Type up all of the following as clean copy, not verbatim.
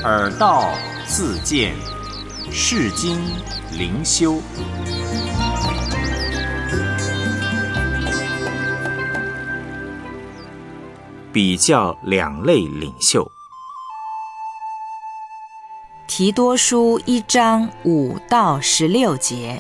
耳道自见，世经灵修。比较两类领袖。 提多书1章5到16节。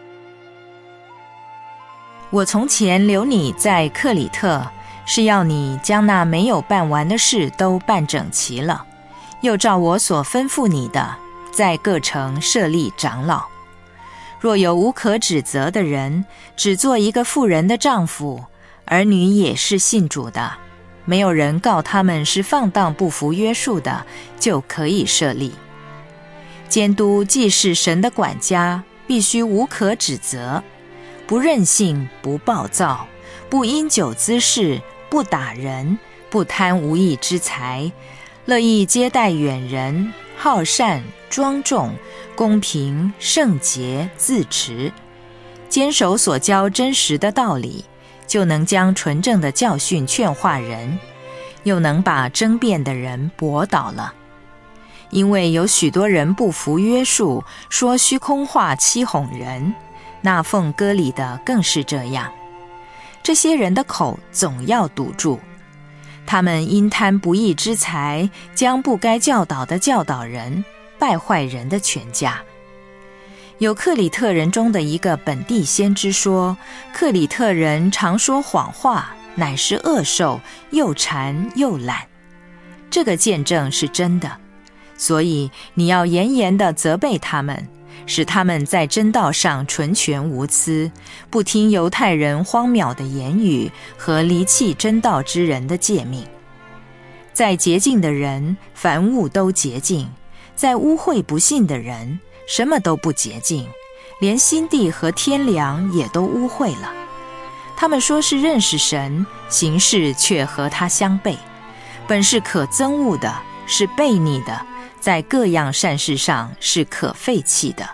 我从前留你在克里特，是要你将那没有办完的事都办整齐了，又照我所吩咐你的，在各城设立长老。若有无可指责的人，只做一个妇人的丈夫，儿女也是信主的，没有人告他们是放荡不服约束的，就可以设立。监督既是神的管家，必须无可指责，不任性，不暴躁，不因酒滋事，不打人，不贪无义之财，乐意接待远人，好善，庄重，公平，圣洁，自持，坚守所教真实的道理，就能将纯正的教训劝化人，又能把争辩的人驳倒了。因为有许多人不服约束，说虚空话欺哄人，那奉割礼的更是这样。这些人的口总要堵住，他们因贪不义之财，将不该教导的教导人，败坏人的全家。有克里特人中的一个本地先知说，克里特人常说谎话，乃是恶兽，又馋又懒。这个见证是真的，所以你要严严地责备他们，使他们在真道上纯全无疵，不听犹太人荒谬的言语和离弃真道之人的诫命。在洁净的人，凡物都洁净；在污秽不信的人，什么都不洁净，连心地和天良也都污秽了。他们说是认识神，行事却和他相悖，本是可憎恶的，是悖逆的，在各样善事上是可废弃的。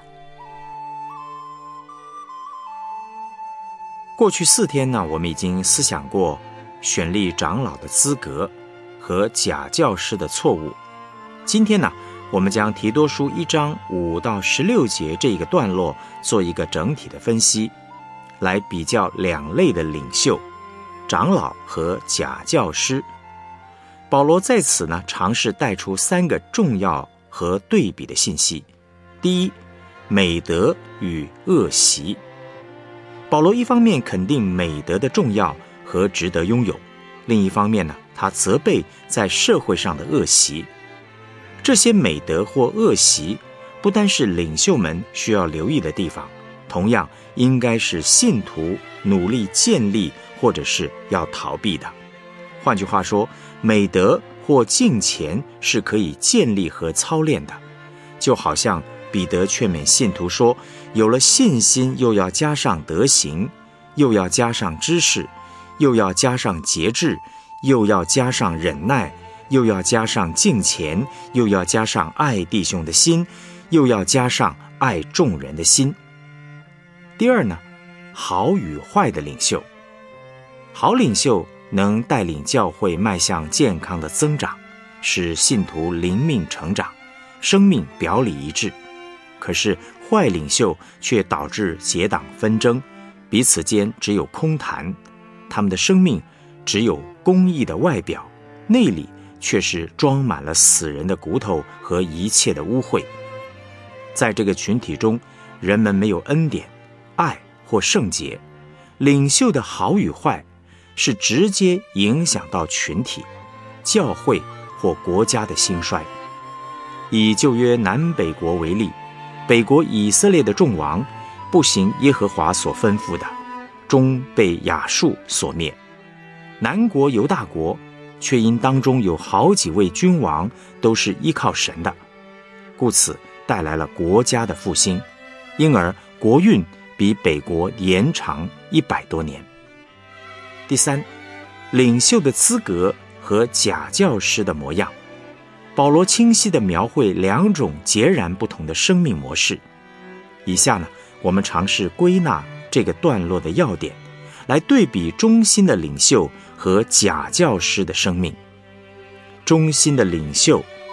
过去4天呢，我们已经思想过选立长老的资格和假教师的错误。今天呢，我们将提多书1章5到16节这一个段落做一个整体的分析，来比较两类的领袖，长老和假教师。保罗在此呢，尝试带出3个重要和对比的信息。第一，美德与恶习。保罗一方面肯定美德的重要和值得拥有，另一方面呢，他责备在社会上的恶习。这些美德或恶习不单是领袖们需要留意的地方，同样应该是信徒努力建立或者是要逃避的。换句话说，美德或敬虔是可以建立和操练的，就好像彼得劝勉信徒说，有了信心又要加上德行，又要加上知识，又要加上节制，又要加上忍耐，又要加上敬虔，又要加上爱弟兄的心，又要加上爱众人的心。第二呢，好与坏的领袖。好领袖能带领教会迈向健康的增长，使信徒灵命成长，生命表里一致。可是坏领袖却导致结党纷争，彼此间只有空谈，他们的生命只有公义的外表，内里却是装满了死人的骨头和一切的污秽。在这个群体中，人们没有恩典、爱或圣洁，领袖的好与坏是直接影响到群体、教会或国家的兴衰。以旧约南北国为例，北国以色列的众王不行耶和华所吩咐的，终被亚述所灭。南国犹大国却因当中有好几位君王都是依靠神的，故此带来了国家的复兴，因而国运比北国延长100多年。第三，领袖的资格和假教师的模样。保罗清晰地描绘2种截然不同的生命模式。以下呢，我们尝试归纳这个段落的要点，来对比忠心的领袖和假教师的生命。忠心的领袖，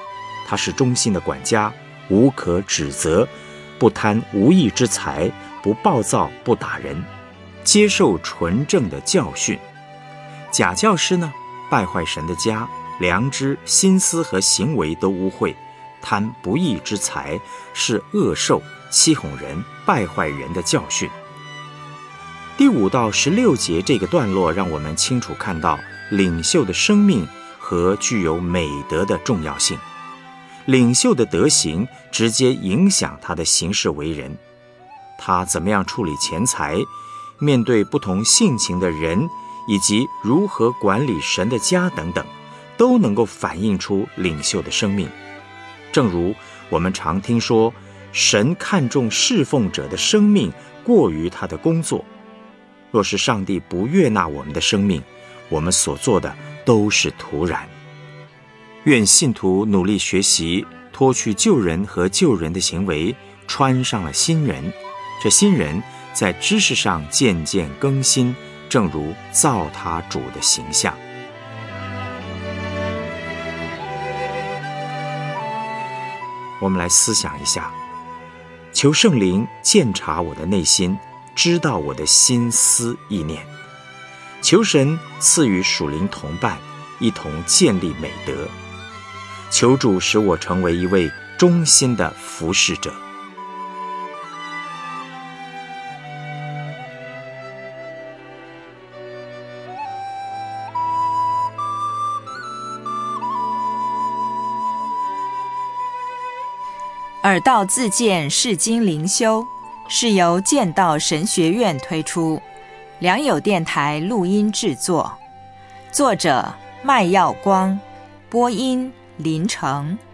他是忠心的管家，无可指责，不贪无义之财，不暴躁，不打人，接受纯正的教训。假教师呢，败坏神的家，良知、心思和行为都污秽，贪不义之财，是恶兽，欺哄人，败坏人的教训。第5到16节这个段落让我们清楚看到领袖的生命和具有美德的重要性。领袖的德行直接影响他的行事为人，他怎么样处理钱财，面对不同性情的人，以及如何管理神的家等等，都能够反映出领袖的生命。正如我们常听说，神看重侍奉者的生命过于他的工作。若是上帝不悦纳我们的生命，我们所做的都是徒然。愿信徒努力学习，脱去旧人和救人的行为，穿上了新人。这新人在知识上渐渐更新，正如造他主的形象。我们来思想一下，求圣灵鉴察我的内心，知道我的心思意念。求神赐予属灵同伴，一同建立美德。求主使我成为一位忠心的服侍者。 耳道自荐世经灵修是由剑道神学院推出，良友电台录音制作，作者麦耀光，播音林成。